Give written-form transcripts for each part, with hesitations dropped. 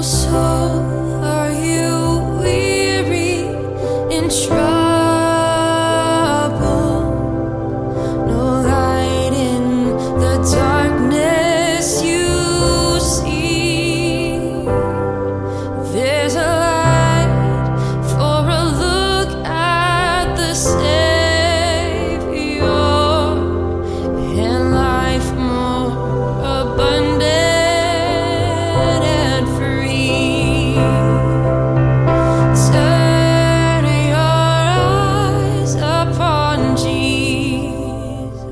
soul, are you weary in trouble? No light in the darkness you see. There's a light for a look at the Savior, and life more abundant and free. Turn your eyes upon Jesus.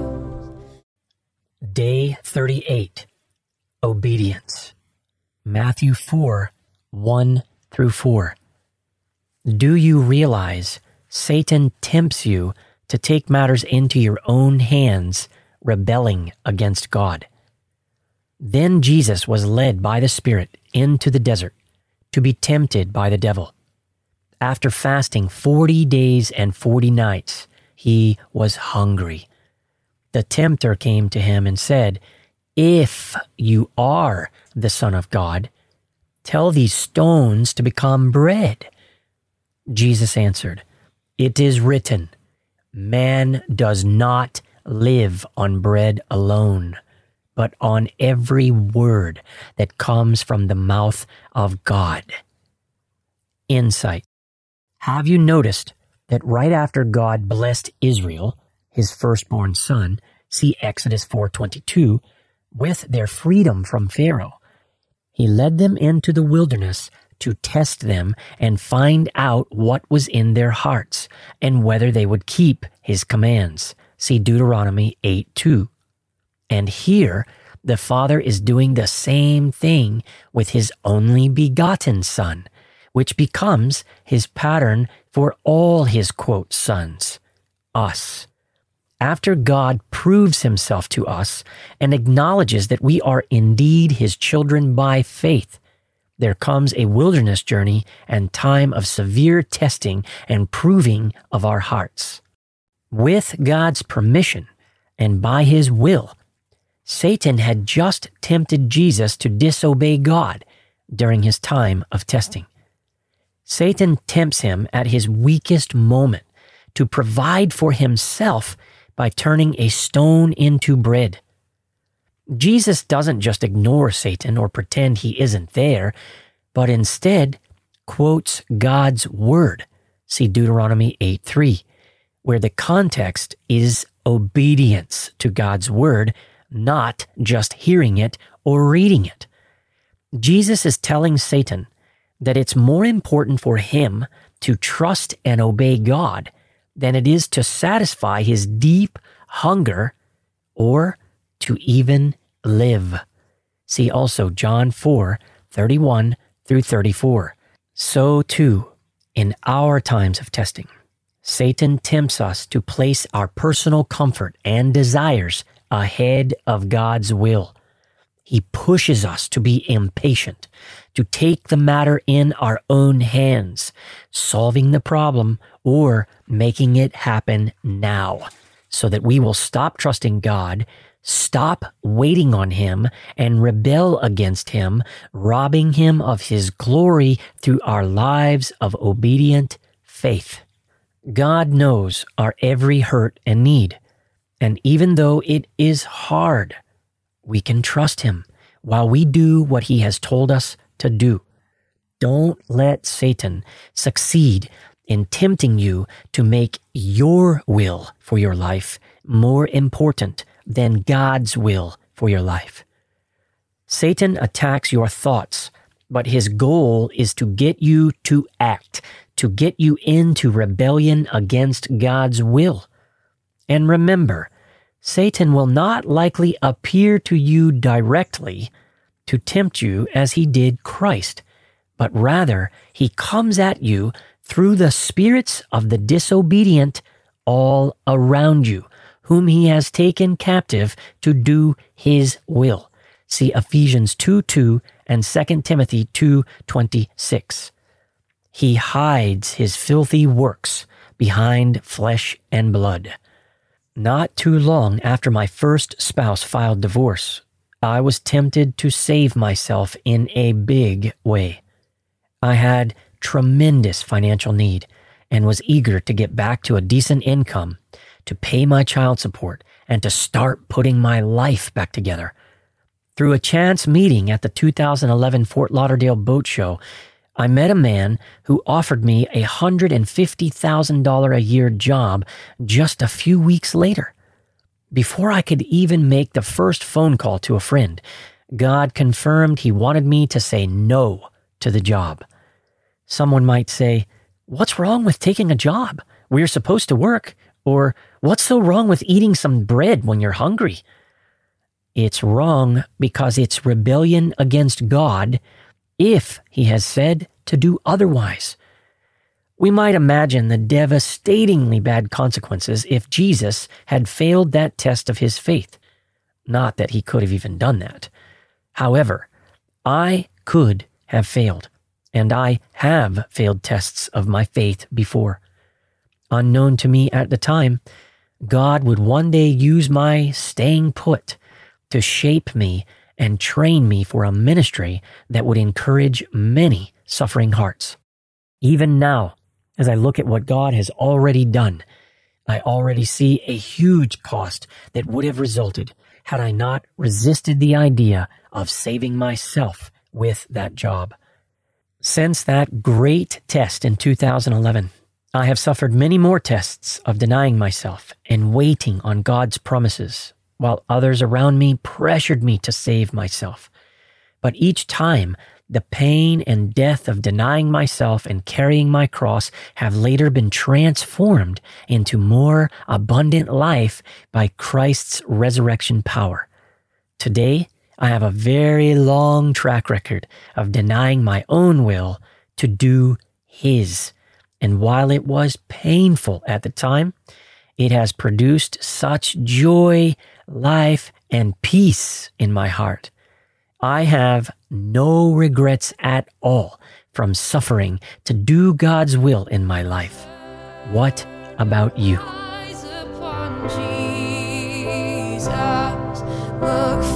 Day 38. Obedience. Matthew 4, 1 through 4. Do you realize Satan tempts you to take matters into your own hands, rebelling against God? Then Jesus was led by the Spirit into the desert to be tempted by the devil. After fasting 40 days and 40 nights, he was hungry. The tempter came to him and said, "If you are the Son of God, tell these stones to become bread." Jesus answered, "It is written, man does not live on bread alone, but on every word that comes from the mouth of God." Insight. Have you noticed that right after God blessed Israel, his firstborn son, see Exodus 4:22, with their freedom from Pharaoh, he led them into the wilderness to test them and find out what was in their hearts and whether they would keep his commands. See Deuteronomy 8:2. And here, the Father is doing the same thing with his only begotten Son, which becomes his pattern for all his, quote, sons, us. After God proves himself to us and acknowledges that we are indeed his children by faith, there comes a wilderness journey and time of severe testing and proving of our hearts. With God's permission and by his will, Satan had just tempted Jesus to disobey God during his time of testing. Satan tempts him at his weakest moment to provide for himself by turning a stone into bread. Jesus doesn't just ignore Satan or pretend he isn't there, but instead quotes God's word. See Deuteronomy 8:3, where the context is obedience to God's word, not just hearing it or reading it. Jesus is telling Satan that it's more important for him to trust and obey God than it is to satisfy his deep hunger or to even live. See also John 4:31 through 34. So too, in our times of testing, Satan tempts us to place our personal comfort and desires ahead of God's will. He pushes us to be impatient, to take the matter in our own hands, solving the problem or making it happen now, so that we will stop trusting God, stop waiting on him, and rebel against him, robbing him of his glory through our lives of obedient faith. God knows our every hurt and need, and even though it is hard, we can trust him while we do what he has told us to do. Don't let Satan succeed in tempting you to make your will for your life more important than God's will for your life. Satan attacks your thoughts, but his goal is to get you to act, to get you into rebellion against God's will. And remember, Satan will not likely appear to you directly to tempt you as he did Christ, but rather he comes at you through the spirits of the disobedient all around you, whom he has taken captive to do his will. See Ephesians 2:2 and 2 Timothy 2:26. He hides his filthy works behind flesh and blood. Not too long after my first spouse filed divorce, I was tempted to save myself in a big way. I had tremendous financial need and was eager to get back to a decent income, to pay my child support, and to start putting my life back together. Through a chance meeting at the 2011 Fort Lauderdale Boat Show, I met a man who offered me a $150,000 a year job just a few weeks later. Before I could even make the first phone call to a friend, God confirmed He wanted me to say no to the job. Someone might say, "What's wrong with taking a job? We're supposed to work." Or, "What's so wrong with eating some bread when you're hungry?" It's wrong because it's rebellion against God if He has said to do otherwise. We might imagine the devastatingly bad consequences if Jesus had failed that test of His faith. Not that He could have even done that. However, I could have failed, and I have failed tests of my faith before. Unknown to me at the time, God would one day use my staying put to shape me and train me for a ministry that would encourage many suffering hearts. Even now, as I look at what God has already done, I already see a huge cost that would have resulted had I not resisted the idea of saving myself with that job. Since that great test in 2011, I have suffered many more tests of denying myself and waiting on God's promises, while others around me pressured me to save myself. But each time, the pain and death of denying myself and carrying my cross have later been transformed into more abundant life by Christ's resurrection power. Today, I have a very long track record of denying my own will to do His. And while it was painful at the time, it has produced such joy, life, and peace in my heart. I have no regrets at all from suffering to do God's will in my life. What about you? Eyes upon Jesus, look